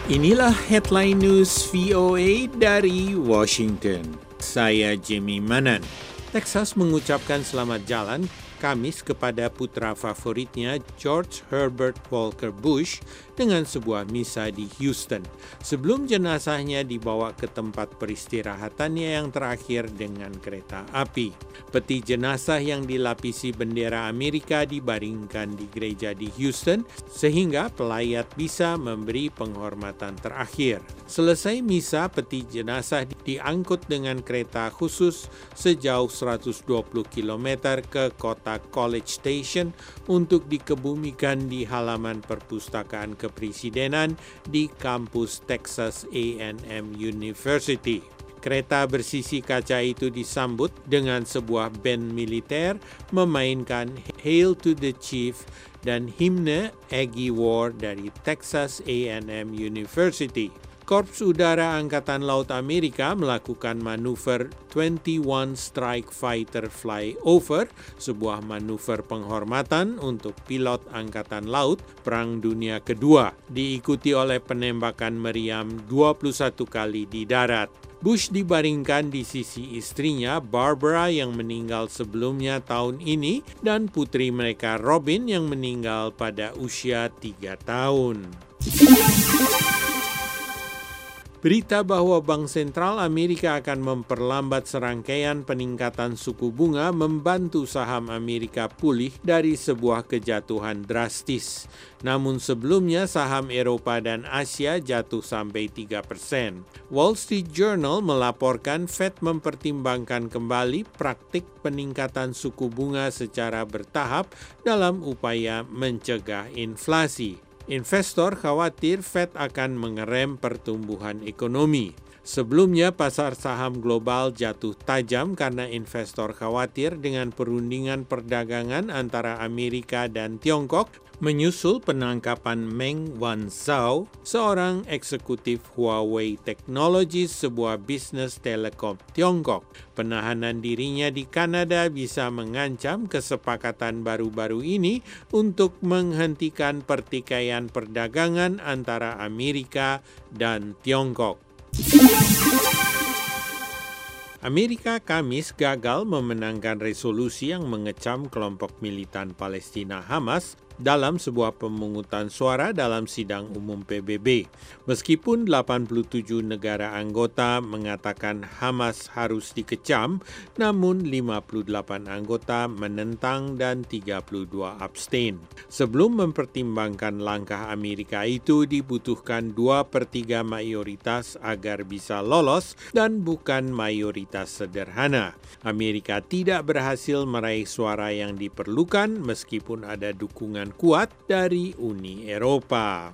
Inilah headline news VOA dari Washington. Saya Jimmy Manan. Texas mengucapkan selamat jalan Kamis kepada putra favoritnya George Herbert Walker Bush dengan sebuah misa di Houston sebelum jenazahnya dibawa ke tempat peristirahatannya yang terakhir dengan kereta api. Peti jenazah yang dilapisi bendera Amerika dibaringkan di gereja di Houston sehingga pelayat bisa memberi penghormatan terakhir. Selesai misa, peti jenazah diangkut dengan kereta khusus sejauh 120 km ke kota College Station untuk dikebumikan di halaman perpustakaan kepresidenan di kampus Texas A&M University. Kereta bersisi kaca itu disambut dengan sebuah band militer memainkan Hail to the Chief dan himne Aggie War dari Texas A&M University. Korps Udara Angkatan Laut Amerika melakukan manuver 21 Strike Fighter Flyover, sebuah manuver penghormatan untuk pilot Angkatan Laut Perang Dunia Kedua, diikuti oleh penembakan meriam 21 kali di darat. Bush dibaringkan di sisi istrinya Barbara yang meninggal sebelumnya tahun ini dan putri mereka Robin yang meninggal pada usia 3 tahun. Berita bahwa Bank Sentral Amerika akan memperlambat serangkaian peningkatan suku bunga membantu saham Amerika pulih dari sebuah kejatuhan drastis. Namun sebelumnya saham Eropa dan Asia jatuh sampai 3%. Wall Street Journal melaporkan Fed mempertimbangkan kembali praktik peningkatan suku bunga secara bertahap dalam upaya mencegah inflasi. Investor khawatir Fed akan mengerem pertumbuhan ekonomi. Sebelumnya, pasar saham global jatuh tajam karena investor khawatir dengan perundingan perdagangan antara Amerika dan Tiongkok menyusul penangkapan Meng Wanzhou, seorang eksekutif Huawei Technologies, sebuah bisnis telekom Tiongkok. Penahanan dirinya di Kanada bisa mengancam kesepakatan baru-baru ini untuk menghentikan pertikaian perdagangan antara Amerika dan Tiongkok. Amerika Kamis gagal memenangkan resolusi yang mengecam kelompok militan Palestina Hamas dalam sebuah pemungutan suara dalam sidang umum PBB. Meskipun 87 negara anggota mengatakan Hamas harus dikecam, namun 58 anggota menentang dan 32 abstain. Sebelum mempertimbangkan langkah Amerika itu dibutuhkan 2/3 mayoritas agar bisa lolos dan bukan mayoritas sederhana. Amerika tidak berhasil meraih suara yang diperlukan meskipun ada dukungan kuat dari Uni Eropa.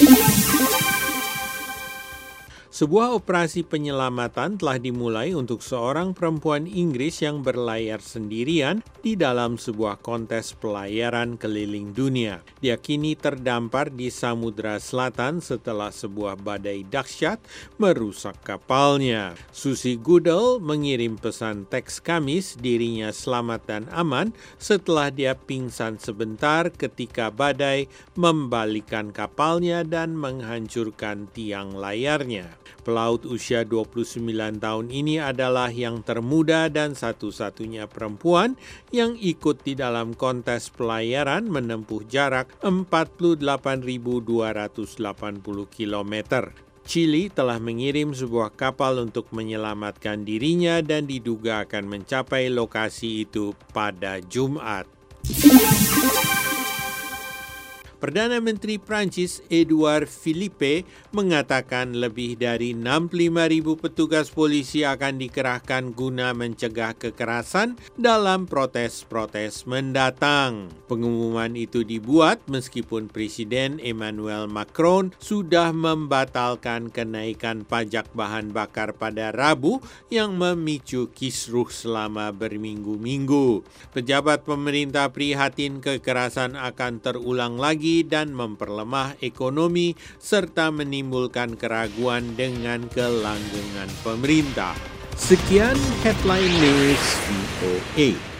Sebuah operasi penyelamatan telah dimulai untuk seorang perempuan Inggris yang berlayar sendirian di dalam sebuah kontes pelayaran keliling dunia. Dia kini terdampar di Samudra Selatan setelah sebuah badai dahsyat merusak kapalnya. Susie Goodall mengirim pesan teks Kamis dirinya selamat dan aman setelah dia pingsan sebentar ketika badai membalikkan kapalnya dan menghancurkan tiang layarnya. Pelaut usia 29 tahun ini adalah yang termuda dan satu-satunya perempuan yang ikut di dalam kontes pelayaran menempuh jarak 48.280 km. Chili telah mengirim sebuah kapal untuk menyelamatkan dirinya dan diduga akan mencapai lokasi itu pada Jumat. Perdana Menteri Prancis Edouard Philippe mengatakan lebih dari 65.000 petugas polisi akan dikerahkan guna mencegah kekerasan dalam protes-protes mendatang. Pengumuman itu dibuat meskipun Presiden Emmanuel Macron sudah membatalkan kenaikan pajak bahan bakar pada Rabu yang memicu kisruh selama berminggu-minggu. Pejabat pemerintah prihatin kekerasan akan terulang lagi dan memperlemah ekonomi serta menimbulkan keraguan dengan kelanggengan pemerintah. Sekian headline news VOA.